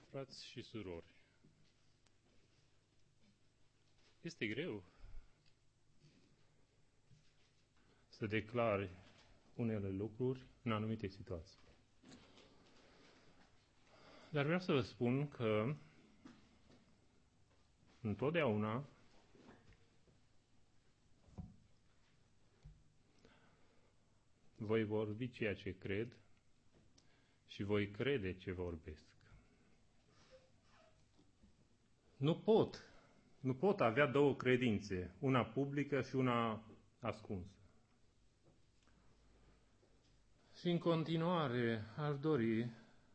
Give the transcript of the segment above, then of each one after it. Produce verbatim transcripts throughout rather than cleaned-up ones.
Frați și surori, este greu să declari unele lucruri în anumite situații. Dar vreau să vă spun că întotdeauna voi vorbi ceea ce cred și voi crede ce vorbesc. Nu pot, nu pot avea două credințe, una publică și una ascunsă. Și în continuare aș dori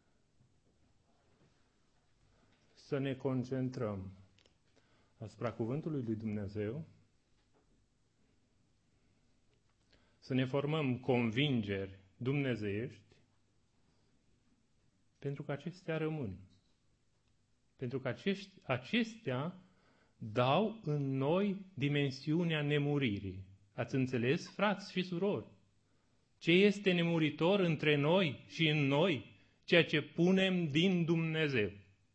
să ne concentrăm asupra Cuvântului lui Dumnezeu, să ne formăm convingeri dumnezeiești, pentru că acestea rămân. Pentru că acești, acestea dau în noi dimensiunea nemuririi. Ați înțeles, frați și surori? Ce este nemuritor între noi și în noi? Ceea ce punem din Dumnezeu.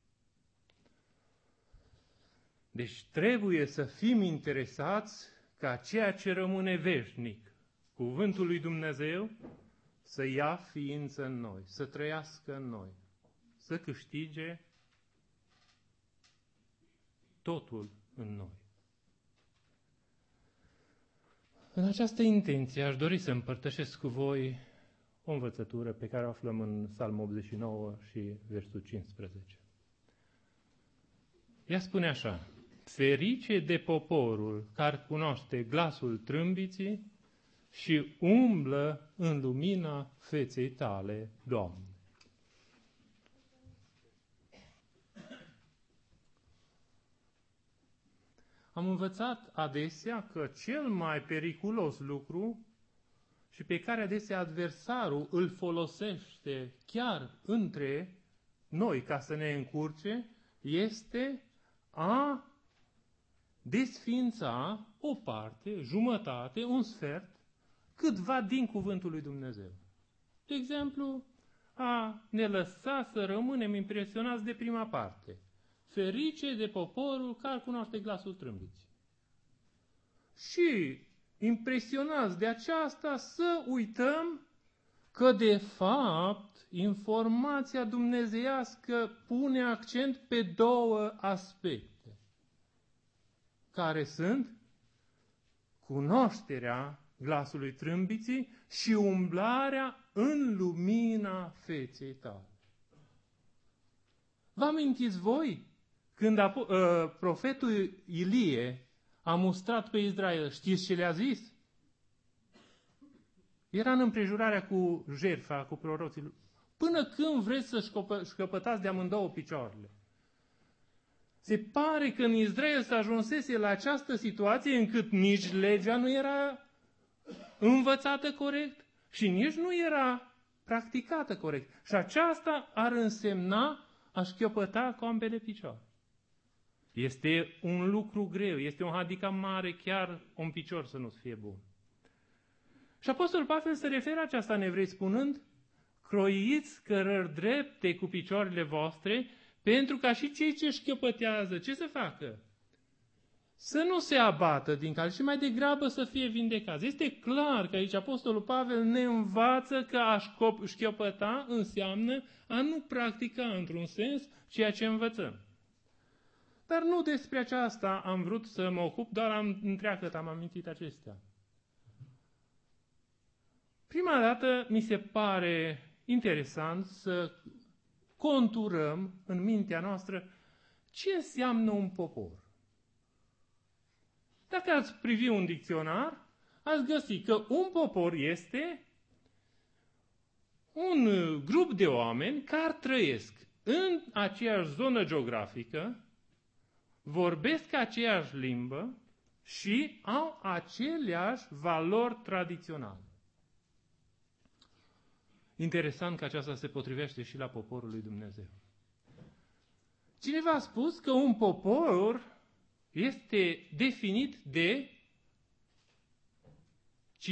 Deci trebuie să fim interesați ca ceea ce rămâne veșnic, Cuvântul lui Dumnezeu, să ia ființă în noi, să trăiască în noi, să câștige totul în noi. În această intenție aș dori să împărtășesc cu voi o învățătură pe care o aflăm în Psalmul optzeci și nouă și versul cincisprezece. Ea spune așa: ferice de poporul care cunoaște glasul trâmbiții și umblă în lumina feței tale, Doamne. Am învățat adesea că cel mai periculos lucru și pe care adesea adversarul îl folosește chiar între noi ca să ne încurce, este a desființa o parte, jumătate, un sfert, câtva din Cuvântul lui Dumnezeu. De exemplu, a ne lăsa să rămânem impresionați de prima parte. Ferice de poporul care cunoaște glasul trâmbiții. Și impresionați de aceasta să uităm că de fapt informația dumnezeiască pune accent pe două aspecte, care sunt cunoașterea glasului trâmbiții și umblarea în lumina feței tale. Vă amintiți voi când a, uh, profetul Ilie a mustrat pe Israel, știți ce le-a zis? Era în împrejurarea cu jertfa, cu proroții. Până când vreți să șcăpătați de amândouă picioarele? Se pare că în Israel s-a ajunsese la această situație încât nici legea nu era învățată corect și nici nu era practicată corect. Și aceasta ar însemna a șchiopăta cu ambele picioare. Este un lucru greu, este un handicap mare, chiar un picior să nu fie bun. Și Apostolul Pavel se referă aceasta în Evrei spunând: croiți cărări drepte cu picioarele voastre, pentru ca și cei ce șchiopătează, ce să facă? Să nu se abată din cal și mai degrabă să fie vindecați. Este clar că aici Apostolul Pavel ne învață că a șchiopăta înseamnă a nu practica într-un sens ceea ce învățăm. Dar nu despre aceasta am vrut să mă ocup, doar am întreagăt, am amintit acestea. Prima dată mi se pare interesant să conturăm în mintea noastră ce înseamnă un popor. Dacă ați privi un dicționar, ați găsi că un popor este un grup de oameni care trăiesc în aceeași zonă geografică, vorbesc aceeași limbă și au aceleași valori tradiționale. Interesant că aceasta se potrivește și la poporul lui Dumnezeu. Cineva a spus că un popor este definit de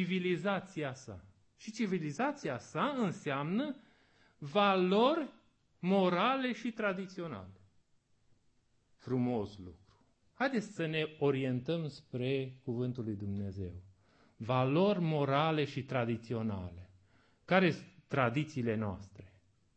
civilizația sa. Și civilizația sa înseamnă valori morale și tradiționale. Frumos lucru. Haideți să ne orientăm spre Cuvântul lui Dumnezeu. Valori morale și tradiționale. Care sunt tradițiile noastre?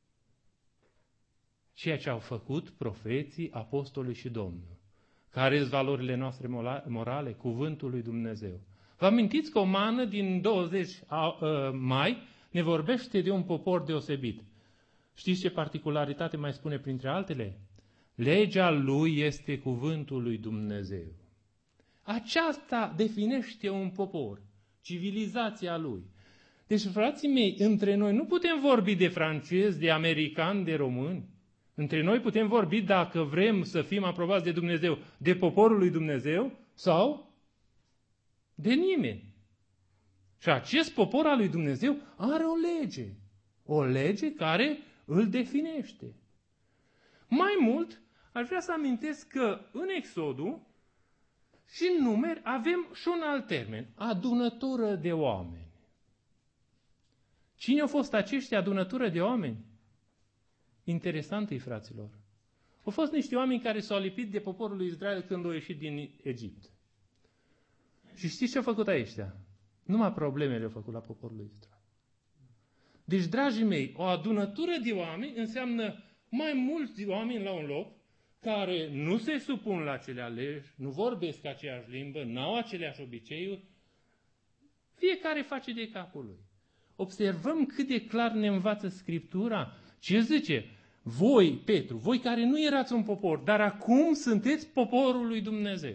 Ceea ce au făcut profeții, apostolii și Domnul. Care sunt valorile noastre morale? Cuvântul lui Dumnezeu. Vă amintiți că o mană din douăzeci mai ne vorbește de un popor deosebit. Știți ce particularitate mai spune printre altele? Legea lui este cuvântul lui Dumnezeu. Aceasta definește un popor, civilizația lui. Deci, frații mei, între noi nu putem vorbi de francezi, de americani, de români. Între noi putem vorbi, dacă vrem să fim aprobați de Dumnezeu, de poporul lui Dumnezeu sau de nimeni. Și acest popor al lui Dumnezeu are o lege. O lege care îl definește. Mai mult, aș vrea să amintesc că în Exodul și în Numeri avem și un alt termen, adunătură de oameni. Cine au fost aceștia adunătură de oameni? Interesant-i, fraților. Au fost niște oameni care s-au lipit de poporul lui Israel când au ieșit din Egipt. Și știți ce au făcut aceștia? Numai problemele au făcut la poporul lui Israel. Deci, dragii mei, o adunătură de oameni înseamnă mai mulți oameni la un loc care nu se supun la cele aleși, nu vorbesc aceeași limbă, n-au aceleași obiceiuri. Fiecare face de capul lui. Observăm cât de clar ne învață Scriptura. Ce zice? Voi, Petru, voi care nu erați un popor, dar acum sunteți poporul lui Dumnezeu.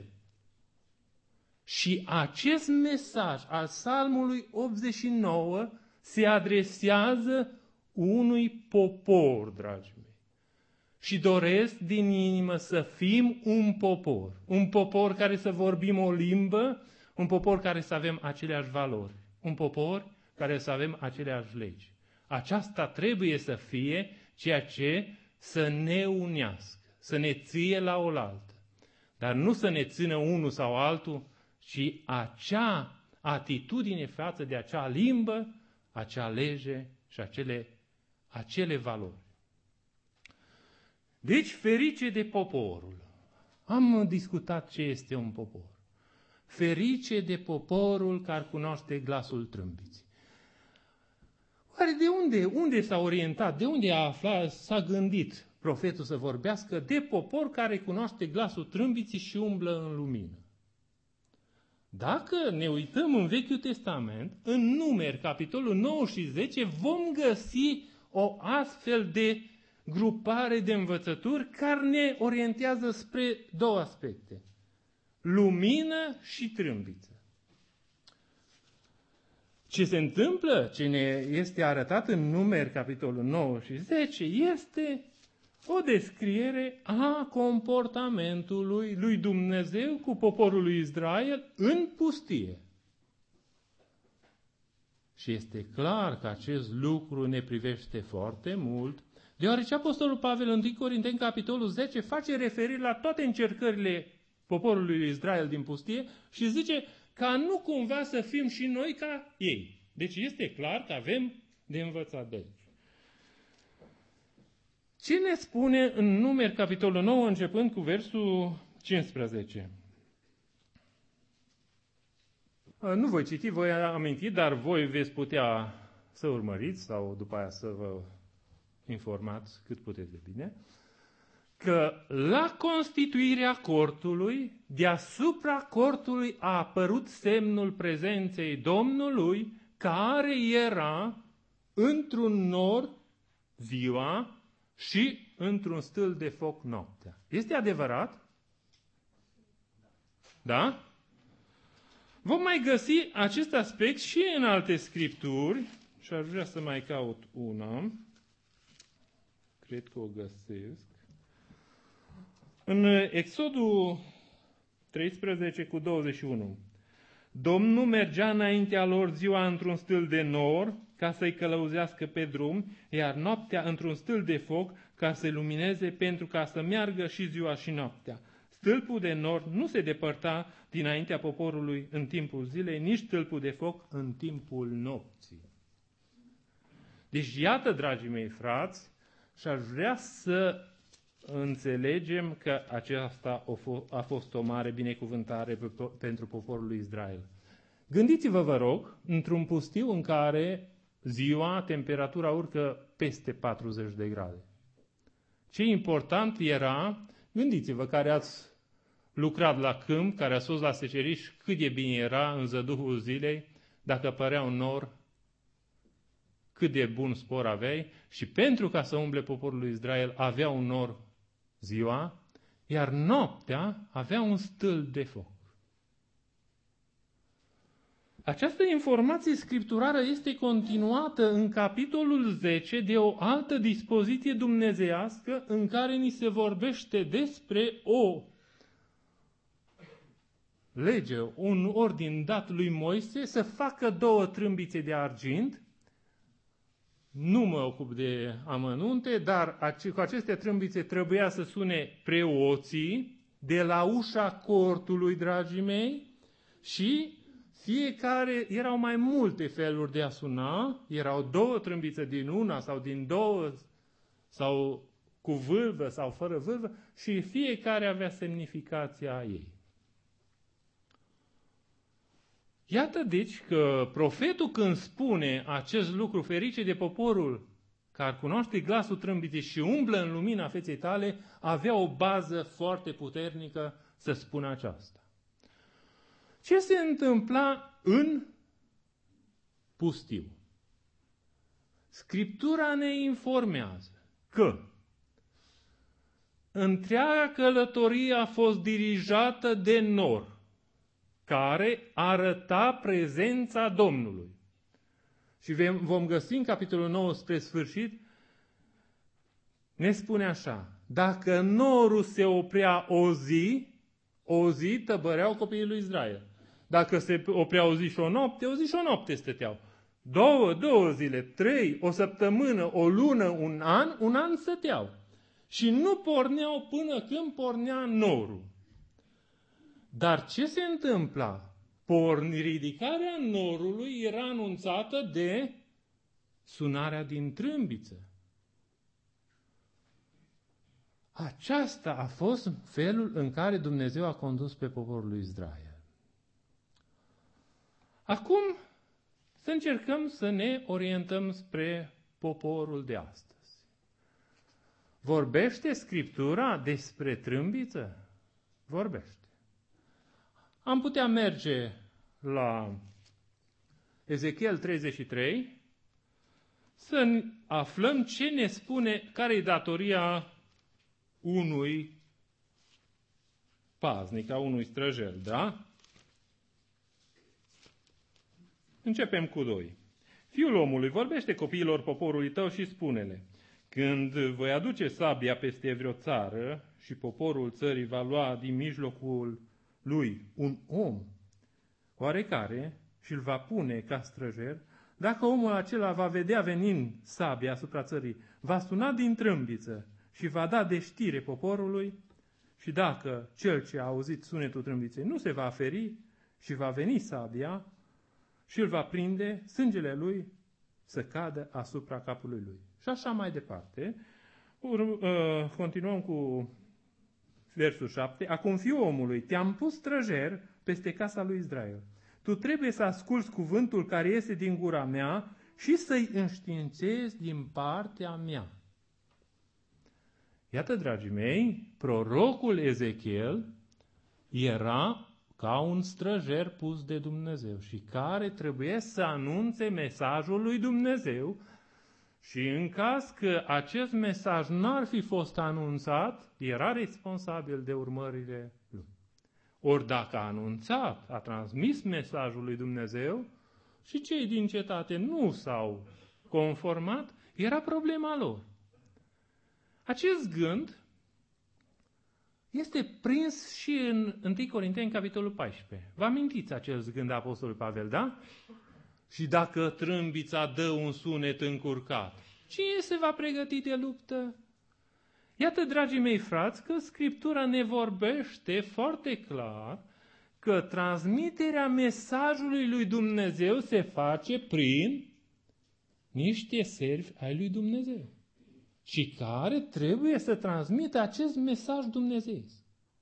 Și acest mesaj al Psalmului optzeci și nouă se adresează unui popor, dragii mei. Și doresc din inimă să fim un popor. Un popor care să vorbim o limbă, un popor care să avem aceleași valori. Un popor care să avem aceleași legi. Aceasta trebuie să fie ceea ce să ne unească, să ne ție la oaltă. Dar nu să ne țină unul sau altul, ci acea atitudine față de acea limbă, acea lege și acele, acele valori. Deci, ferice de poporul. Am discutat ce este un popor. Ferice de poporul care cunoaște glasul trâmbiții. Oare de unde, unde s-a orientat, de unde a aflat, s-a gândit profetul să vorbească de popor care cunoaște glasul trâmbiții și umblă în lumină? Dacă ne uităm în Vechiul Testament, în Numeri, capitolul nouă și zece, vom găsi o astfel de grupare de învățături care ne orientează spre două aspecte. Lumină și trâmbiță. Ce se întâmplă, ce ne este arătat în Numeri, capitolul nouă și zece, este o descriere a comportamentului lui Dumnezeu cu poporul lui Israel în pustie. Și este clar că acest lucru ne privește foarte mult, deoarece Apostolul Pavel în întâi Corinteni, capitolul zece, face referire la toate încercările poporului lui Israel din pustie și zice ca nu cumva să fim și noi ca ei. Deci este clar că avem de învățat de aici. Ce ne spune în Numeri, capitolul nouă, începând cu versul cincisprezece? Nu voi citi, voi aminti, dar voi veți putea să urmăriți sau după aia să vă informați cât puteți de bine, că la constituirea cortului, deasupra cortului a apărut semnul prezenței Domnului, care era într-un nor ziua și într-un stâlp de foc noaptea. Este adevărat? Da? Vom mai găsi acest aspect și în alte scripturi și aș vrea să mai caut una. Cred că o găsesc. În Exodul treisprezece cu douăzeci și unu. Domnul mergea înaintea lor ziua într-un stâlp de nor ca să-i călăuzească pe drum, iar noaptea într-un stâlp de foc ca să-i lumineze pentru ca să meargă și ziua și noaptea. Stâlpul de nor nu se depărta dinaintea poporului în timpul zilei, nici stâlpul de foc în timpul nopții. Deci iată, dragii mei frați, și aș vrea să înțelegem că aceasta a fost o mare binecuvântare pentru poporul lui Israel. Gândiți-vă, vă rog, într-un pustiu în care ziua temperatura urcă peste patruzeci de grade. Ce important era, gândiți-vă care ați lucrat la câmp, care ați fost la seceriș, cât de bine era în zăduhul zilei, dacă părea un nor, cât de bun spor aveai, și pentru ca să umble poporul lui Israel avea un nor ziua, iar noaptea avea un stâlp de foc. Această informație scripturară este continuată în capitolul zece de o altă dispoziție dumnezeiască în care ni se vorbește despre o lege, un ordin dat lui Moise să facă două trâmbițe de argint. Nu mă ocup de amănunte, dar cu aceste trâmbițe trebuia să sune preoții de la ușa cortului, dragii mei, și fiecare, erau mai multe feluri de a suna, erau două trâmbițe din una sau din două, sau cu vâlvă sau fără vâlvă, și fiecare avea semnificația ei. Iată deci că profetul, când spune acest lucru, ferice de poporul care cunoaște glasul trâmbiței și umblă în lumina feței tale, avea o bază foarte puternică să spună aceasta. Ce se întâmpla în pustiu? Scriptura ne informează că întreaga călătorie a fost dirijată de nor, care arăta prezența Domnului. Și vom găsi în capitolul nouă spre sfârșit, ne spune așa: dacă norul se oprea o zi, o zi tăbăreau copiii lui Israel. Dacă se oprea o zi și o noapte, o zi și o noapte stăteau. Două, două zile, trei, o săptămână, o lună, un an, un an stăteau. Și nu porneau până când pornea norul. Dar ce se întâmpla? Porni, ridicarea norului era anunțată de sunarea din trâmbiță. Aceasta a fost felul în care Dumnezeu a condus pe poporul lui Israel. Acum să încercăm să ne orientăm spre poporul de astăzi. Vorbește Scriptura despre trâmbiță? Vorbește. Am putea merge la Ezechiel treizeci și trei să aflăm ce ne spune, care e datoria unui paznic, a unui străjer, da? Începem cu doi. Fiul omului, vorbește copiilor poporului tău și spune-le: când voi aduce sabia peste vreo țară și poporul țării va lua din mijlocul lui un om oarecare și îl va pune ca străjer, dacă omul acela va vedea venind sabia asupra țării, va suna din trâmbiță și va da de știre poporului, și dacă cel ce a auzit sunetul trâmbiței nu se va feri și va veni sabia și îl va prinde, sângele lui să cadă asupra capului lui. Și așa mai departe. Continuăm cu versul șapte. Acum, fiul omului, te-am pus străjer peste casa lui Israel. Tu trebuie să asculți cuvântul care iese din gura mea și să-i înștiințezi din partea mea. Iată, dragii mei, prorocul Ezechiel era ca un străjer pus de Dumnezeu și care trebuie să anunțe mesajul lui Dumnezeu, și în caz că acest mesaj n-ar fi fost anunțat, era responsabil de urmările lui. Ori dacă a anunțat, a transmis mesajul lui Dumnezeu și cei din cetate nu s-au conformat, era problema lor. Acest gând este prins și în întâi Corinteni, capitolul paisprezece. Vă amintiți acest gând a apostolului Pavel, da? Și dacă trâmbița dă un sunet încurcat, cine se va pregăti de luptă? Iată, dragii mei frați, că Scriptura ne vorbește foarte clar că transmiterea mesajului lui Dumnezeu se face prin niște servi ai lui Dumnezeu. și care trebuie să transmită acest mesaj dumnezeiesc.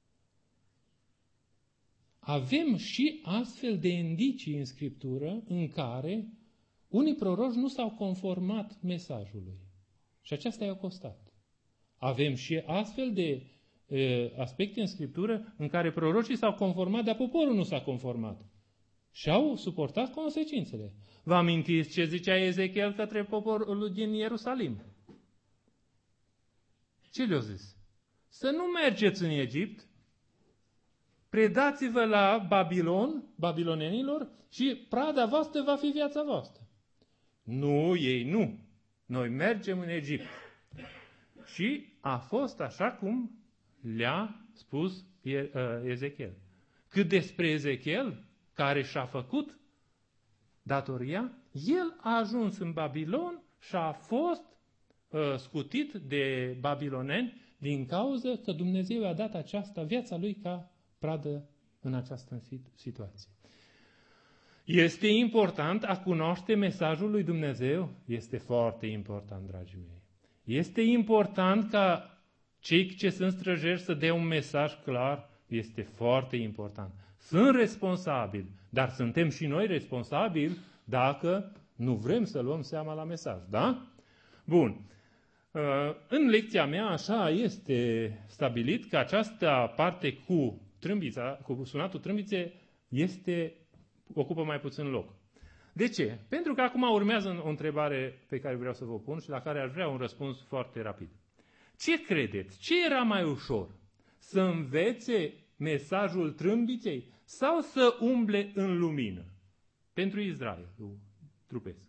Avem și astfel de indicii în Scriptură în care unii proroci nu s-au conformat mesajului. Și aceasta i-a costat. Avem și astfel de e, aspecte în Scriptură în care prorocii s-au conformat, dar poporul nu s-a conformat. Și au suportat consecințele. Vă amintiți ce zicea Ezechiel către poporul din Ierusalim? Ce le-a zis? Să nu mergeți în Egipt, predați-vă la Babilon, babilonenilor, și prada voastră va fi viața voastră. Nu, ei nu. Noi mergem în Egipt. Și a fost așa cum le-a spus Ezechiel. Cât despre Ezechiel, care și-a făcut datoria, el a ajuns în Babilon și a fost uh, scutit de babiloneni din cauza că Dumnezeu i-a dat această viața lui ca pradă în această situație. Este important a cunoaște mesajul lui Dumnezeu? Este foarte important, dragii mei. Este important ca cei ce sunt străjeri să dea un mesaj clar? Este foarte important. Sunt responsabili, dar suntem și noi responsabili dacă nu vrem să luăm seama la mesaj, da? Bun. În lecția mea așa este stabilit că această parte cu trâmbița, cu sunatul trâmbițe, este, ocupă mai puțin loc. De ce? Pentru că acum urmează o întrebare pe care vreau să vă pun și la care aș vrea un răspuns foarte rapid. Ce credeți? Ce era mai ușor? Să învețe mesajul trâmbiței sau să umble în lumină? Pentru Israel, trupesc.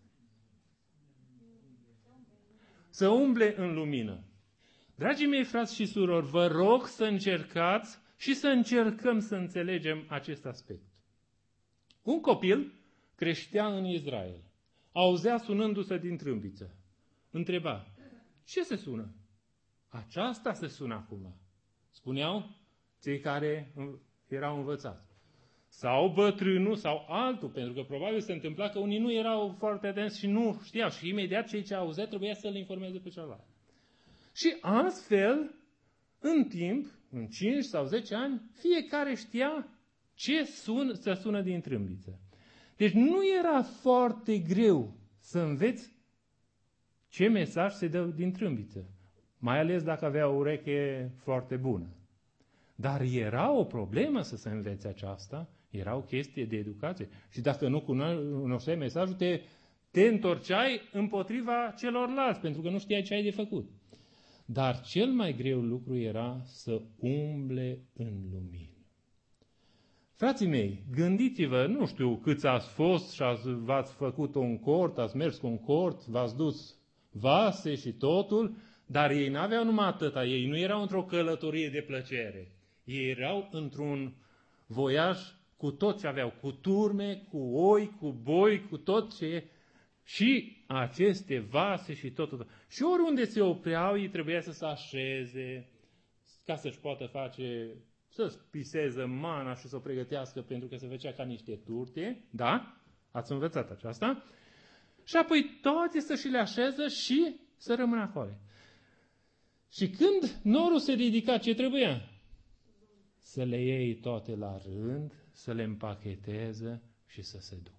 Să umble în lumină. Dragii mei frați și surori, vă rog să încercați și să încercăm să înțelegem acest aspect. Un copil creștea în Israel. Auzea sunându-se din trâmbiță. Întreba, ce se sună? Aceasta se sună acum. Spuneau cei care erau învățați. Sau bătrânul sau altul, pentru că probabil se întâmpla că unii nu erau foarte atenți și nu știau. Și imediat cei ce auzea trebuia să-l informeze pe celălalt. Și astfel, în timp, în cinci sau zece ani, fiecare știa ce sun, să sună din trâmbiță. Deci nu era foarte greu să înveți ce mesaj se dă din trâmbiță. Mai ales dacă avea o ureche foarte bună. Dar era o problemă să se învețe aceasta, era o chestie de educație. Și dacă nu cunoșteai mesajul, te, te întorceai împotriva celorlalți, pentru că nu știai ce ai de făcut. Dar cel mai greu lucru era să umble în lumină. Frații mei, gândiți-vă, nu știu câți ați fost și ați, v-ați făcut un cort, ați mers cu un cort, v-ați dus vase și totul, dar ei n-aveau numai atâta, ei nu erau într-o călătorie de plăcere. Ei erau într-un voiaj cu tot ce aveau, cu turme, cu oi, cu boi, cu tot ce și aceste vase și tot, tot. Și oriunde se opreau, ei trebuia să se așeze ca să-și poată face, să spiseze mana și să o pregătească pentru că se făcea ca niște turte, da? Ați învățat aceasta? Și apoi toate să și le așeză și să rămână acolo. Și când norul se ridica, ce trebuia? Să le iei toate la rând, să le împacheteze și să se ducă.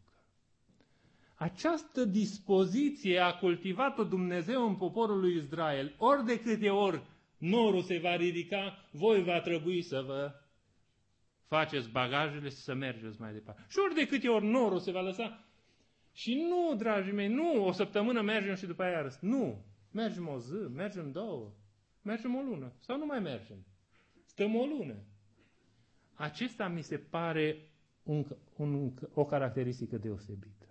Această dispoziție a cultivat-o Dumnezeu în poporul lui Israel. Ori de câte ori norul se va ridica, voi va trebui să vă faceți bagajele și să mergeți mai departe. Și ori de câte ori norul se va lăsa. Și nu, dragii mei, nu, o săptămână mergem și după aia răs. Nu, mergem o zi, mergem două, mergem o lună sau nu mai mergem. Stăm o lună. Acesta mi se pare un, un, o caracteristică deosebită.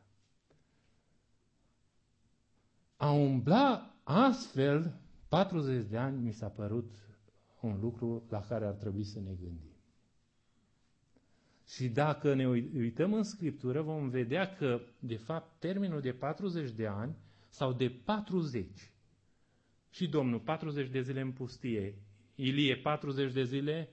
A umbla astfel patruzeci de ani mi s-a părut un lucru la care ar trebui să ne gândim. Și dacă ne uităm în Scriptură, vom vedea că, de fapt, termenul de patruzeci de ani sau de patruzeci. Și Domnul patruzeci de zile în pustie, Ilie patruzeci de zile,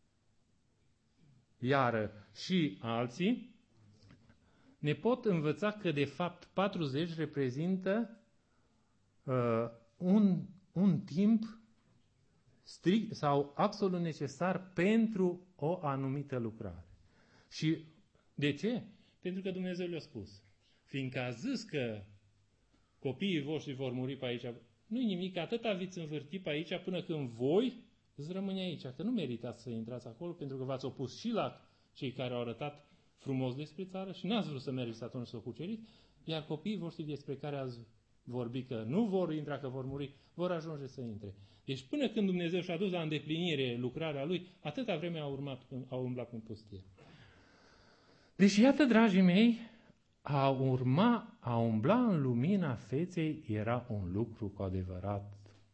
iară și alții, ne pot învăța că, de fapt, patruzeci reprezintă uh, un, un timp strict sau absolut necesar pentru o anumită lucrare. Și de ce? Pentru că Dumnezeu le-a spus. Fiindcă a zis că copiii voștri vor muri pe aici, nu-i nimic, atâta veți învârti pe aici până când voi îți rămâne aici. Că nu meritați să intrați acolo, pentru că v-ați opus și la cei care au arătat frumos despre țară și n-ați vrut să mergeți atunci să o cuceriți, iar copiii voștri despre care ați vorbit că nu vor intra, că vor muri, vor ajunge să intre. Deci până când Dumnezeu și-a dus la îndeplinire lucrarea Lui, atâta vreme a, urmat, a umblat în pustie. Deci iată, dragii mei, a urma, a umbla în lumina feței era un lucru cu adevărat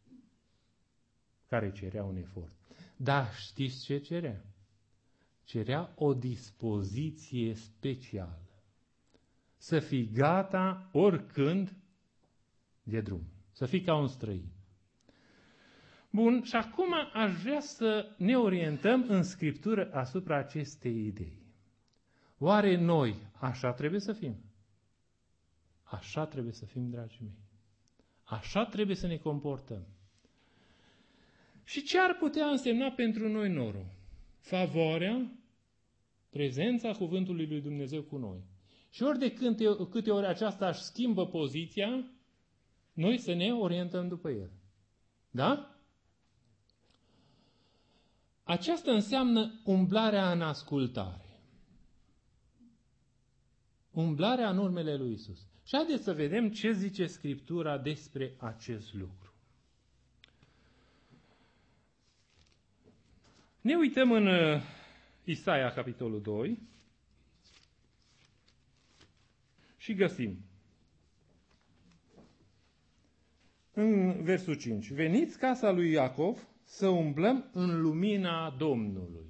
care cerea un efort. Dar știți ce cerea? Cerea o dispoziție specială. Să fii gata oricând de drum. Să fii ca un străin. Bun, și acum aș vrea să ne orientăm în Scriptură asupra acestei idei. Oare noi așa trebuie să fim? Așa trebuie să fim, dragii mei. Așa trebuie să ne comportăm. Și ce ar putea însemna pentru noi norul? Favoarea, prezența cuvântului lui Dumnezeu cu noi. Și ori de câte, câte ori aceasta își schimbă poziția, noi să ne orientăm după el. Da? Aceasta înseamnă umblarea în ascultare. Umblarea în urmele lui Isus. Și haideți să vedem ce zice Scriptura despre acest lucru. Ne uităm în Isaia, capitolul doi, și găsim în versul cinci. Veniți, casa lui Iacov, să umblăm în lumina Domnului.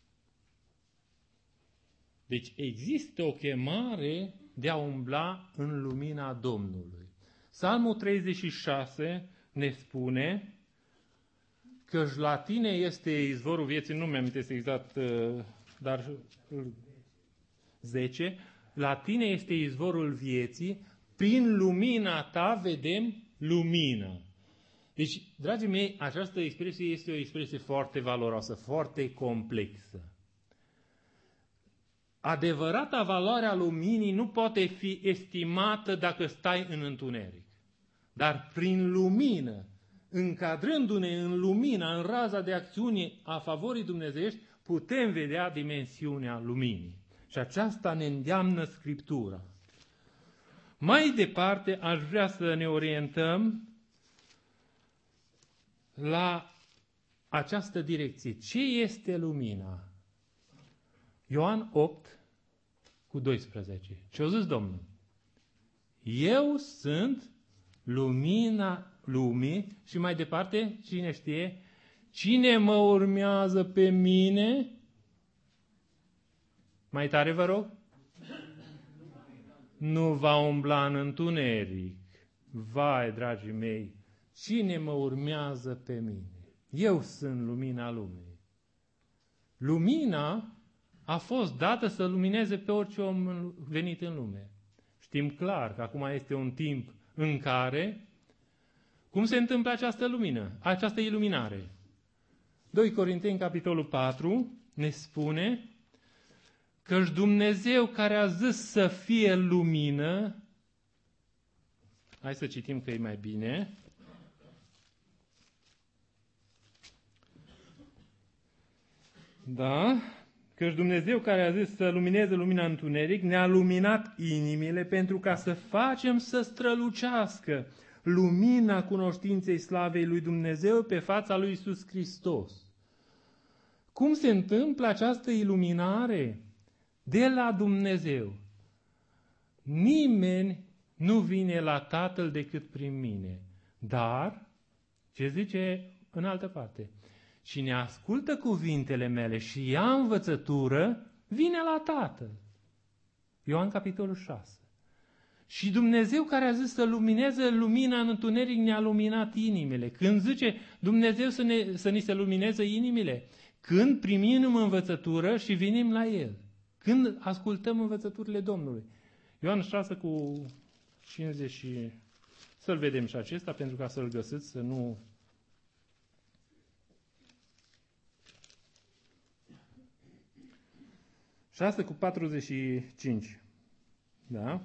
Deci există o chemare de a umbla în lumina Domnului. Psalmul treizeci și șase ne spune că la tine este izvorul vieții, nu mi-am amintesc exact, dar zece, la tine este izvorul vieții, prin lumina ta vedem lumina. Deci, dragii mei, această expresie este o expresie foarte valoroasă, foarte complexă. Adevărata valoare a luminii nu poate fi estimată dacă stai în întuneric. Dar prin lumină, încadrându-ne în lumina, în raza de acțiune a favorii dumnezeiești, putem vedea dimensiunea luminii. Și aceasta ne îndeamnă Scriptura. Mai departe, aș vrea să ne orientăm la această direcție. Ce este lumina? Ioan opt cu doisprezece. Ce-a zis Domnul? Eu sunt lumina lumii și mai departe, cine știe, cine mă urmează pe mine, mai tare vă rog, nu va umbla în întuneric. Vai, dragii mei, cine mă urmează pe mine? Eu sunt lumina lumii. Lumina a fost dată să lumineze pe orice om venit în lume. Știm clar că acum este un timp în care, cum se întâmplă această lumină, această iluminare? doi Corinteni, capitolul patru, ne spune că Dumnezeu care a zis să fie lumină, hai să citim că e mai bine, da, căci Dumnezeu care a zis să lumineze lumina în întuneric, ne-a luminat inimile pentru ca să facem să strălucească lumina cunoștinței slavei lui Dumnezeu pe fața lui Iisus Hristos. Cum se întâmplă această iluminare? De la Dumnezeu. Nimeni nu vine la Tatăl decât prin mine. Dar, ce zice în altă parte? Cine ascultă cuvintele mele și ia învățătură, vine la Tatăl. Ioan capitolul șase. Și Dumnezeu care a zis să lumineze lumina în întuneric ne-a luminat inimile. Când zice Dumnezeu să, ne, să ni se lumineze inimile? Când primim învățătură și venim la El. Când ascultăm învățăturile Domnului. Ioan șase cu cincizeci și... Să-l vedem și acesta, pentru ca să-l găsiți, să nu șase cu patruzeci și cinci. Da?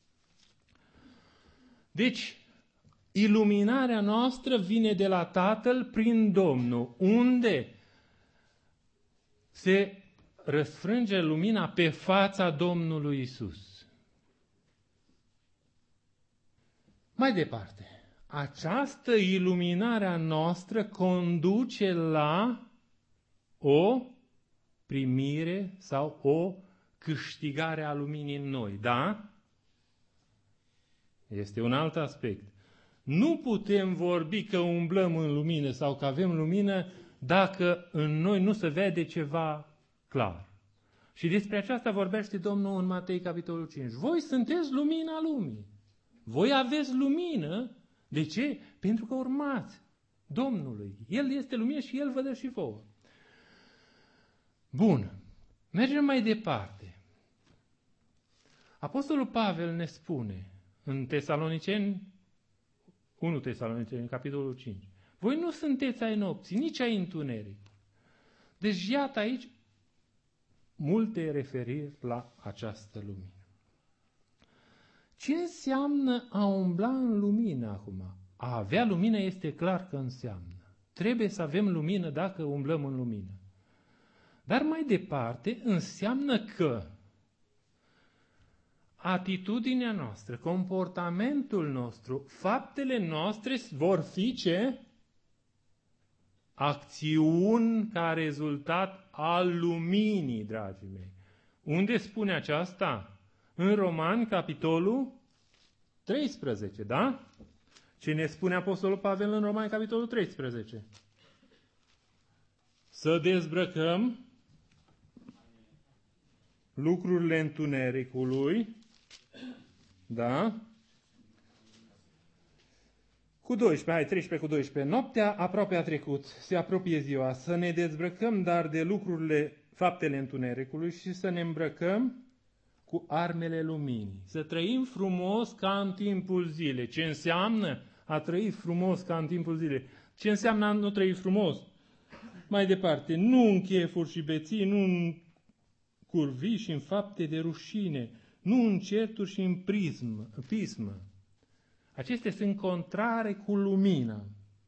Deci, iluminarea noastră vine de la Tatăl prin Domnul, unde se răsfrânge lumina pe fața Domnului Isus. Mai departe, această iluminare a noastră conduce la o primire sau o câștigare a luminii în noi, da? Este un alt aspect. Nu putem vorbi că umblăm în lumină sau că avem lumină dacă în noi nu se vede ceva clar. Și despre aceasta vorbește Domnul în Matei, capitolul cinci. Voi sunteți lumina lumii. Voi aveți lumină. De ce? Pentru că urmați Domnului. El este lumină și El vă dă și vouă. Bun. Mergem mai departe. Apostolul Pavel ne spune în Tesaloniceni, unu Tesaloniceni, capitolul cinci. Voi nu sunteți ai nopții, nici ai întuneric. Deci iată aici multe referiri la această lumină. Ce înseamnă a umbla în lumină acum? A avea lumină este clar că înseamnă. Trebuie să avem lumină dacă umblăm în lumină. Dar mai departe înseamnă că atitudinea noastră, comportamentul nostru, faptele noastre vor fi ce? Acțiuni ca rezultat al luminii, dragii mei. Unde spune aceasta? În Romani, capitolul treisprezece, da? Ce ne spune Apostolul Pavel în Romani, capitolul treisprezece? Să dezbrăcăm lucrurile întunericului, da? Cu doisprezece, hai, treisprezece cu doisprezece. Noaptea aproape a trecut, se apropie ziua, să ne dezbrăcăm dar de lucrurile, faptele întunericului și să ne îmbrăcăm cu armele luminii. Să trăim frumos ca în timpul zilei. Ce înseamnă a trăi frumos ca în timpul zilei? Ce înseamnă a nu trăi frumos? Mai departe, nu în chefuri și beții, nu în curvii și în fapte de rușine, nu în certuri și în prism, pismă. Acestea sunt contrare cu lumina.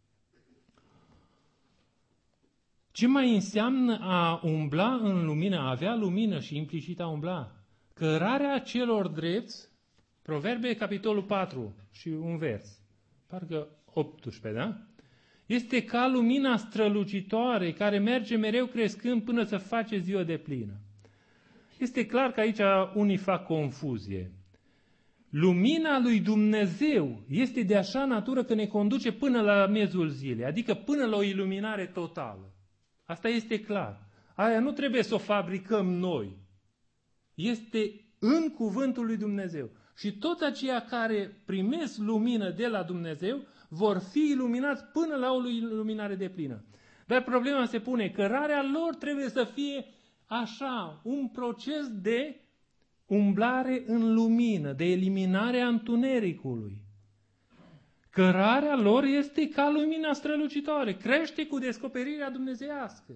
Ce mai înseamnă a umbla în lumină, a avea lumină și implicit a umbla? Cărarea celor drepți, Proverbe, capitolul patru și un vers, parcă optsprezece, da? Este ca lumina strălucitoare care merge mereu crescând până să face ziua de plină. Este clar că aici unii fac confuzie. Lumina lui Dumnezeu este de așa natură că ne conduce până la miezul zilei, adică până la o iluminare totală. Asta este clar. Aia nu trebuie să o fabricăm noi. Este în cuvântul lui Dumnezeu. Și toți aceia care primesc lumină de la Dumnezeu vor fi iluminați până la o iluminare deplină. Dar problema se pune, cărarea lor trebuie să fie așa, un proces de umblare în lumină, de eliminare a întunericului. Cărarea lor este ca lumina strălucitoare, crește cu descoperirea dumnezeiască.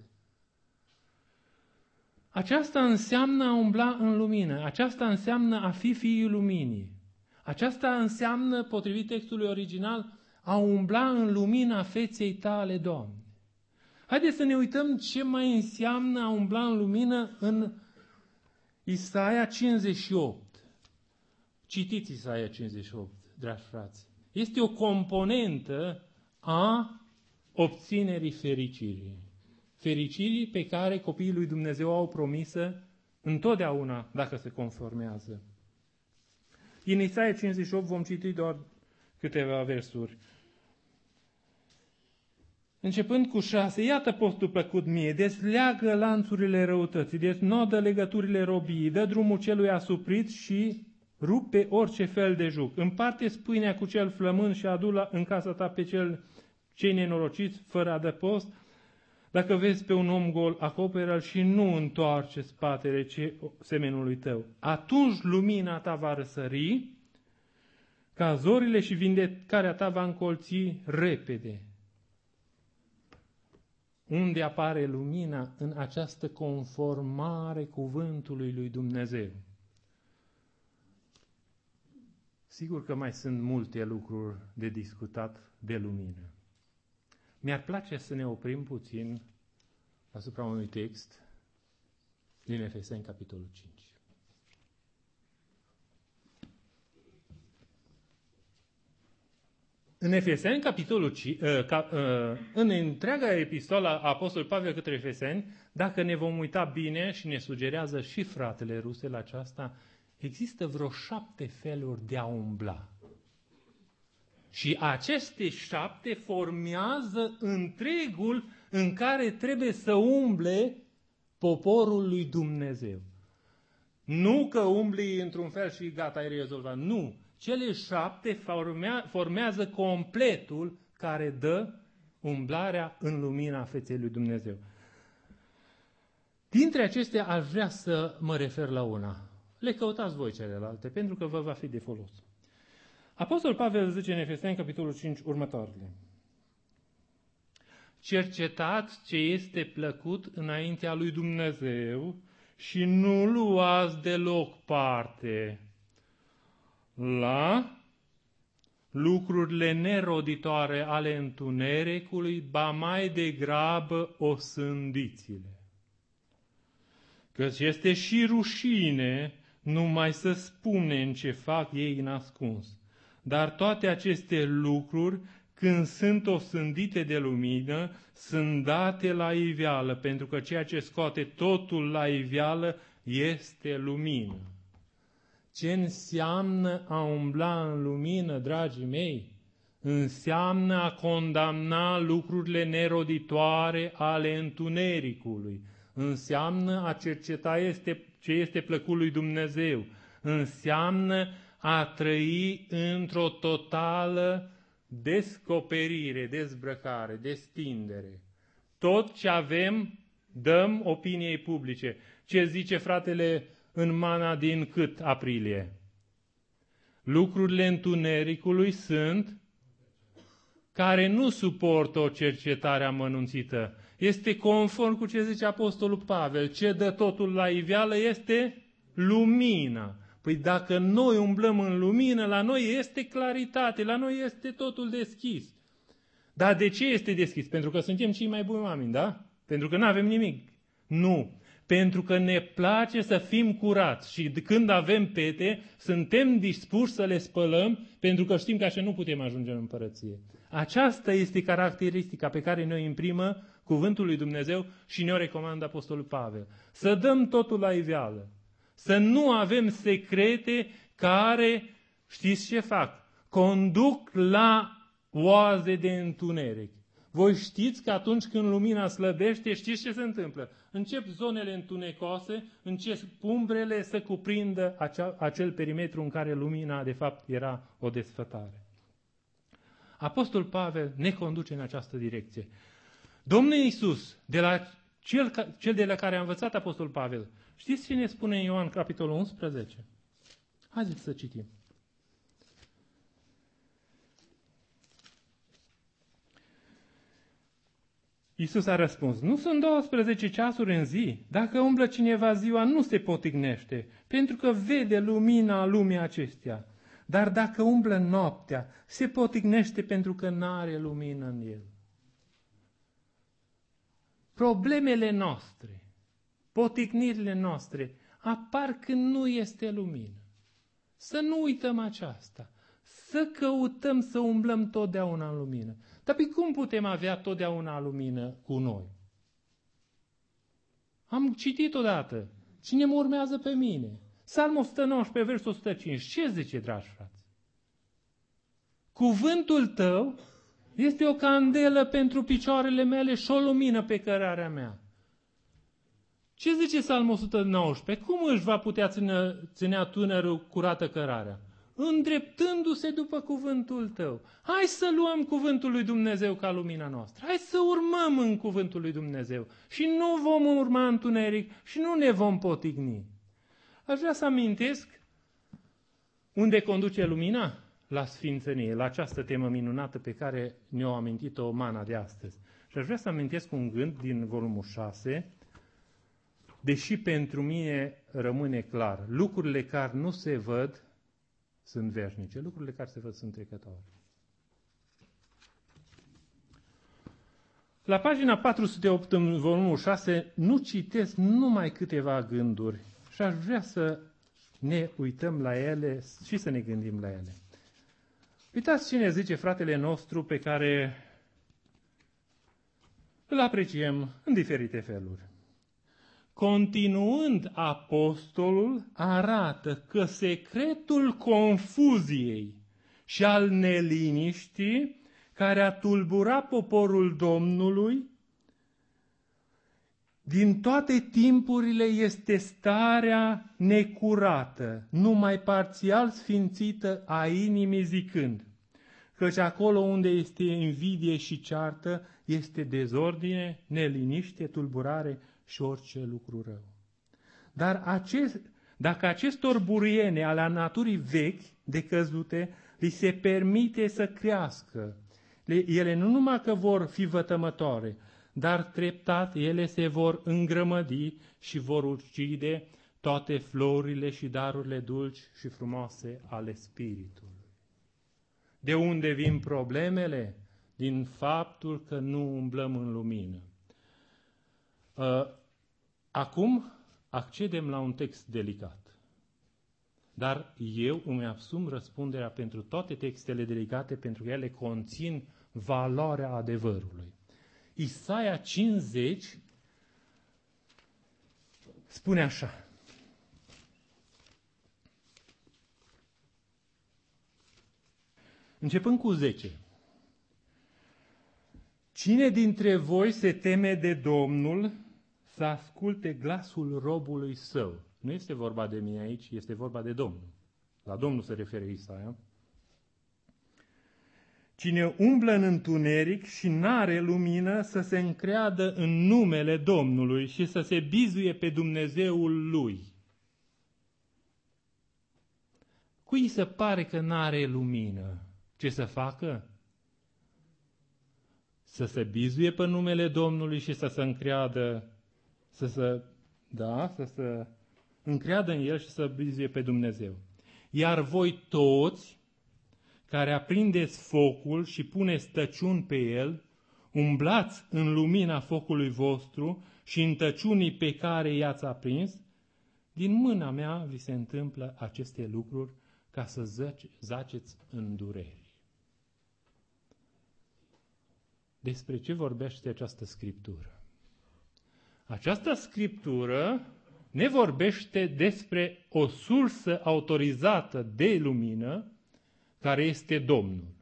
Aceasta înseamnă a umbla în lumină, aceasta înseamnă a fi fiii luminii. Aceasta înseamnă, potrivit textului original, a umbla în lumina feței tale, Doamne. Haideți să ne uităm ce mai înseamnă a umbla în lumină în Isaia cincizeci și opt. Citiți Isaia cincizeci și opt, dragi frați. Este o componentă a obținerii fericirii. Fericirii pe care copiii lui Dumnezeu au promisă întotdeauna dacă se conformează. În Isaia cincizeci și opt vom citi doar câteva versuri. Începând cu șase, iată postul plăcut mie, desleagă lanțurile răutății, desnodă legăturile robiei, dă drumul celui asuprit și rupe orice fel de juc. Împarte spâinea cu cel flămând și adu în casa ta pe cel cei nenorociți, fără adăpost. Dacă vezi pe un om gol, acoperă-l și nu întoarce spatele semenului tău. Atunci lumina ta va răsări, ca zorile și vindecarea ta va încolți repede. Unde apare lumina? În această conformare cuvântului lui Dumnezeu. Sigur că mai sunt multe lucruri de discutat de lumină. Mi-ar place să ne oprim puțin asupra unui text din Efeseni, capitolul cinci. În Efeseni, capitolul cinci, în întreaga epistolă a Apostolului Pavel către Efeseni, dacă ne vom uita bine și ne sugerează și fratele Ruse la aceasta, există vreo șapte feluri de a umbla. Și aceste șapte formează întregul în care trebuie să umble poporul lui Dumnezeu. Nu că umbli într-un fel și gata, ai rezolvat. Nu. Cele șapte formea, formează completul care dă umblarea în lumina feței lui Dumnezeu. Dintre acestea aș vrea să mă refer la una. Le căutați voi celelalte, pentru că vă va fi de folos. Apostol Pavel zice în Efeseni, capitolul cinci, următoarele. Cercetați ce este plăcut înaintea lui Dumnezeu și nu luați deloc parte la lucrurile neroditoare ale întunericului, ba mai degrabă osândiți-le. Căci este și rușine numai să spunem ce fac ei în ascuns. Dar toate aceste lucruri, când sunt osândite de lumină, sunt date la iveală, pentru că ceea ce scoate totul la iveală este lumină. Ce înseamnă a umbla în lumină, dragii mei? Înseamnă a condamna lucrurile neroditoare ale întunericului. Înseamnă a cerceta este, ce este plăcut lui Dumnezeu. Înseamnă a trăi într-o totală descoperire, dezbrăcare, destindere. Tot ce avem, dăm opiniei publice. Ce zice fratele în mana din cât aprilie? Lucrurile întunericului sunt care nu suportă o cercetare amănunțită. Este conform cu ce zice Apostolul Pavel. Ce dă totul la iveală este lumina. Păi dacă noi umblăm în lumină, la noi este claritate, la noi este totul deschis. Dar de ce este deschis? Pentru că suntem cei mai buni oameni, da? Pentru că nu avem nimic. Nu. Pentru că ne place să fim curați și când avem pete, suntem dispuși să le spălăm, pentru că știm că așa nu putem ajunge în împărăție. Aceasta este caracteristica pe care ne-o imprimă cuvântul lui Dumnezeu și ne-o recomandă Apostolul Pavel. Să dăm totul la iveală. Să nu avem secrete care, știți ce fac? Conduc la oaze de întuneric. Voi știți că atunci când lumina slăbește, știți ce se întâmplă? Încep zonele întunecoase, încep umbrele să cuprindă acea, acel perimetru în care lumina, de fapt, era o desfătare. Apostol Pavel ne conduce în această direcție. Domnul Iisus, de la cel, cel de la care a învățat Apostol Pavel, știți ce ne spune în Ioan, capitolul unsprezece? Haideți să citim. Iisus a răspuns, nu sunt douăsprezece ceasuri în zi? Dacă umblă cineva ziua, nu se potignește, pentru că vede lumina lumii acestea. Dar dacă umblă noaptea, se potignește pentru că n-are lumină în el. Problemele noastre, potignirile noastre, apar când nu este lumină. Să nu uităm aceasta. Să căutăm să umblăm totdeauna în lumină. Dar pe cum putem avea totdeauna lumină cu noi? Am citit odată. Cine mă urmează pe mine? Psalmul o sută nouăsprezece, versul o sută cinci. Ce zice, dragi frați? Cuvântul tău este o candelă pentru picioarele mele și o lumină pe cărarea mea. Ce zice Psalmul o sută nouăsprezece? Cum își va putea ține, ținea tânărul curată cărarea? Îndreptându-se după cuvântul tău. Hai să luăm cuvântul lui Dumnezeu ca lumina noastră. Hai să urmăm în cuvântul lui Dumnezeu. Și nu vom urma întuneric și nu ne vom potigni. Aș vrea să amintesc unde conduce lumina? La sfințenie, la această temă minunată pe care ne-o amintit-o mana de astăzi. Și aș vrea să amintesc un gând din volumul șase, deși pentru mine rămâne clar, lucrurile care nu se văd sunt veșnice, lucrurile care se văd sunt trecătoare. La pagina patru sute opt în volumul șase nu citesc numai câteva gânduri și aș vrea să ne uităm la ele și să ne gândim la ele. Uitați cine zice fratele nostru pe care îl apreciem în diferite feluri. Continuând, apostolul arată că secretul confuziei și al neliniștii care a tulburat poporul Domnului din toate timpurile este starea necurată, numai parțial sfințită a inimii zicând, căci acolo unde este invidie și ceartă este dezordine, neliniște, tulburare și orice lucru rău. Dar acest, dacă acestor buriene ale naturii vechi, decăzute, li se permite să crească, ele nu numai că vor fi vătămătoare, dar treptat ele se vor îngrămădi și vor ucide toate florile și darurile dulci și frumoase ale Spiritului. De unde vin problemele? Din faptul că nu umblăm în lumină. Acum accedem la un text delicat. Dar eu îmi asum răspunderea pentru toate textele delicate, pentru că ele conțin valoarea adevărului. Isaia cincizeci spune așa. Începând cu zece. Cine dintre voi se teme de Domnul, să asculte glasul robului său. Nu este vorba de mine aici, este vorba de Domnul. La Domnul se referă Isaia. Cine umblă în întuneric și n-are lumină, să se încreadă în numele Domnului și să se bizuie pe Dumnezeul lui. Cui se pare că n-are lumină? Ce să facă? Să se bizuie pe numele Domnului și să se încreadă, să se, da, să se încreadă în El și să bizuie pe Dumnezeu. Iar voi toți, care aprindeți focul și puneți tăciuni pe el, umblați în lumina focului vostru și în tăciunii pe care i-ați aprins, din mâna mea vi se întâmplă aceste lucruri ca să zace, zaceți în dureri. Despre ce vorbește această scriptură? Această scriptură ne vorbește despre o sursă autorizată de lumină, care este Domnul.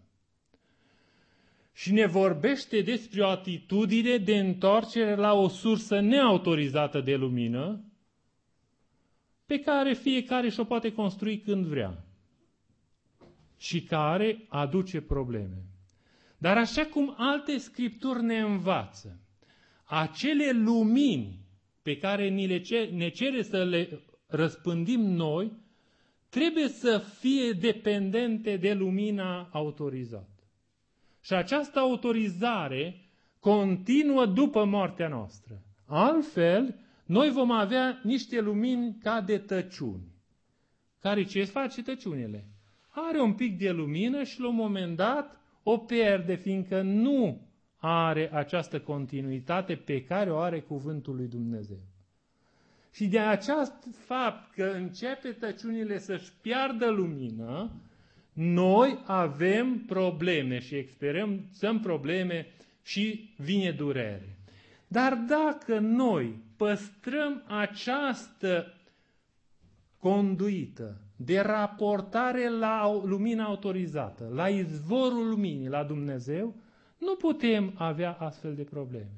Și ne vorbește despre o atitudine de întoarcere la o sursă neautorizată de lumină, pe care fiecare și-o poate construi când vrea și care aduce probleme. Dar așa cum alte scripturi ne învață, acele lumini pe care ni le cer, ne cere să le răspândim noi, trebuie să fie dependente de lumina autorizată. Și această autorizare continuă după moartea noastră. Altfel, noi vom avea niște lumini ca de tăciuni. Care ce face tăciunile? Are un pic de lumină și la un moment dat o pierde, fiindcă nu are această continuitate pe care o are cuvântul lui Dumnezeu. Și de acest fapt că începe tăciunile să-și piardă lumină, noi avem probleme și experimentăm probleme și vine durere. Dar dacă noi păstrăm această conduită de raportare la lumina autorizată, la izvorul luminii, la Dumnezeu, nu putem avea astfel de probleme.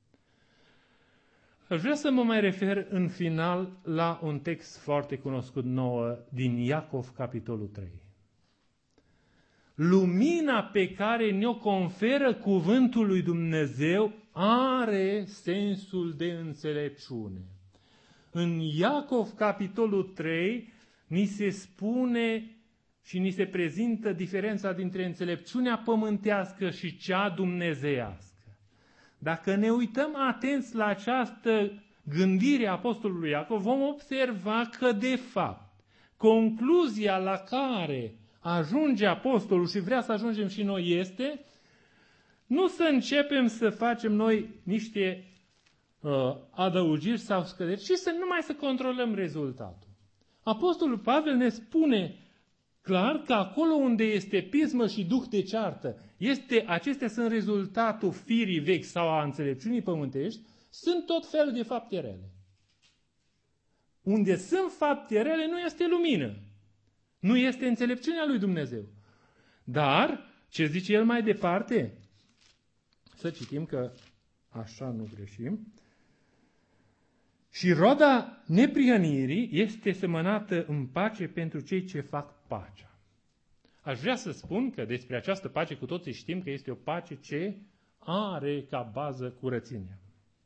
Aș vrea să mă mai refer în final la un text foarte cunoscut nouă din Iacov, capitolul trei. Lumina pe care ne-o conferă cuvântul lui Dumnezeu are sensul de înțelepciune. În Iacov, capitolul trei, ni se spune și ni se prezintă diferența dintre înțelepciunea pământească și cea dumnezeiască. Dacă ne uităm atenți la această gândire a apostolului Iacov, vom observa că, de fapt, concluzia la care ajunge apostolul și vrea să ajungem și noi este nu să începem să facem noi niște uh, adăugiri sau scăderi, ci să numai să controlăm rezultatul. Apostolul Pavel ne spune clar că acolo unde este pismă și duh de ceartă, este, acestea sunt rezultatul firii vechi sau a înțelepciunii pământești, sunt tot felul de fapte rele. Unde sunt fapte rele nu este lumină. Nu este înțelepciunea lui Dumnezeu. Dar, ce zice el mai departe? Să citim că așa nu greșim. Și roada neprihănirii este semănată în pace pentru cei ce fac pacea. Aș vrea să spun că despre această pace cu toții știm că este o pace ce are ca bază curățenia.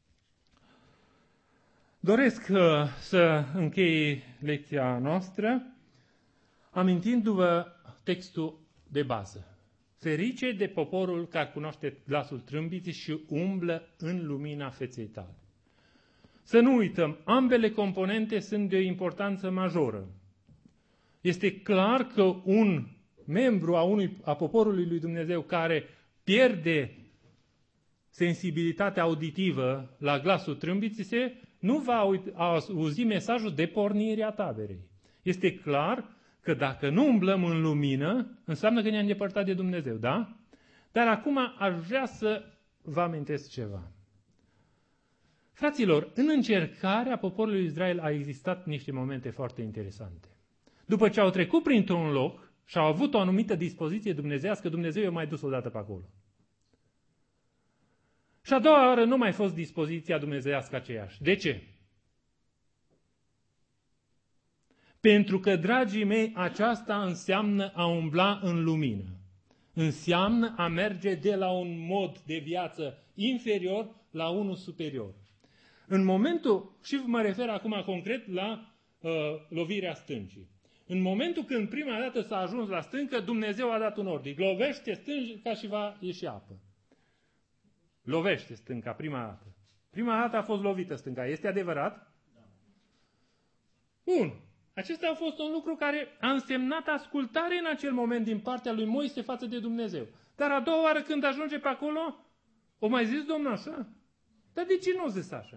Doresc uh, să închei lecția noastră amintindu-vă textul de bază. Ferice de poporul care cunoaște glasul trâmbiții și umblă în lumina feței tale. Să nu uităm, ambele componente sunt de o importanță majoră. Este clar că un membru a, unui, a poporului lui Dumnezeu care pierde sensibilitatea auditivă la glasul trâmbiții se nu va auzi mesajul de pornire a taberei. Este clar că dacă nu umblăm în lumină, înseamnă că ne-am îndepărtat de Dumnezeu, da? Dar acum aș vrea să vă amintesc ceva. Fraților, în încercarea poporului Israel a existat niște momente foarte interesante. După ce au trecut printr-un loc și au avut o anumită dispoziție dumnezeiască, Dumnezeu i-a mai dus odată pe acolo. Și a doua oară nu mai fost dispoziția dumnezeiască aceeași. De ce? Pentru că, dragii mei, aceasta înseamnă a umbla în lumină. Înseamnă a merge de la un mod de viață inferior la unul superior. În momentul, și mă refer acum concret la uh, lovirea stâncii. În momentul când prima dată s-a ajuns la stâncă, Dumnezeu a dat un ordin. Lovește stânca și va ieși apă. Lovește stânca prima dată. Prima dată a fost lovită stânca. Este adevărat? Da. Bun. Acesta a fost un lucru care a însemnat ascultare în acel moment din partea lui Moise față de Dumnezeu. Dar a doua oară când ajunge pe acolo, o mai zis Domnul așa? Dar de ce nu o zis așa?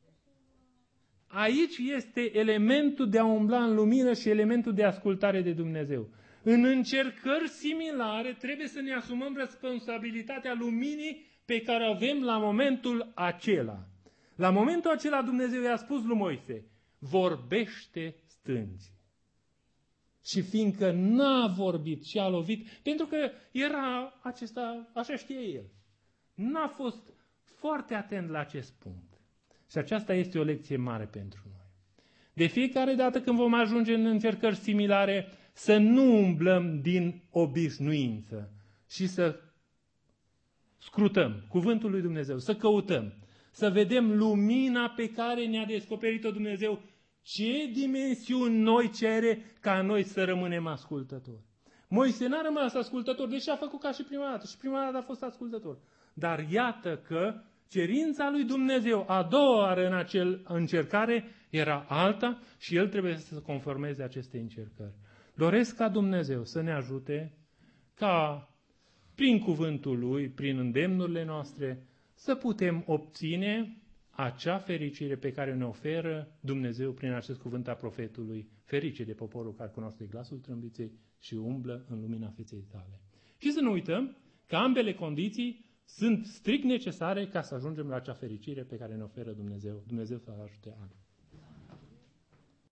Aici este elementul de a umbla în lumină și elementul de ascultare de Dumnezeu. În încercări similare trebuie să ne asumăm responsabilitatea luminii pe care o avem la momentul acela. La momentul acela Dumnezeu i-a spus lui Moise, vorbește stâncii. Și fiindcă n-a vorbit și a lovit, pentru că era acesta, așa știe el, n-a fost foarte atent la acest punct. Și aceasta este o lecție mare pentru noi. De fiecare dată când vom ajunge în încercări similare, să nu umblăm din obișnuință și să scrutăm cuvântul lui Dumnezeu, să căutăm, să vedem lumina pe care ne-a descoperit-o Dumnezeu, ce dimensiuni noi cere ca noi să rămânem ascultători. Moise n-a rămas ascultător, deși a făcut ca și prima dată. Și prima dată a fost ascultător. Dar iată că cerința lui Dumnezeu a doua oară în acel încercare era alta și el trebuie să se conformeze aceste încercări. Doresc ca Dumnezeu să ne ajute ca prin cuvântul Lui, prin îndemnurile noastre, să putem obține acea fericire pe care ne oferă Dumnezeu prin acest cuvânt a profetului, ferice de poporul care cunoaște glasul trâmbiței și umblă în lumina feței tale. Și să nu uităm că ambele condiții sunt strict necesare ca să ajungem la acea fericire pe care ne oferă Dumnezeu. Dumnezeu să ajute. Amin.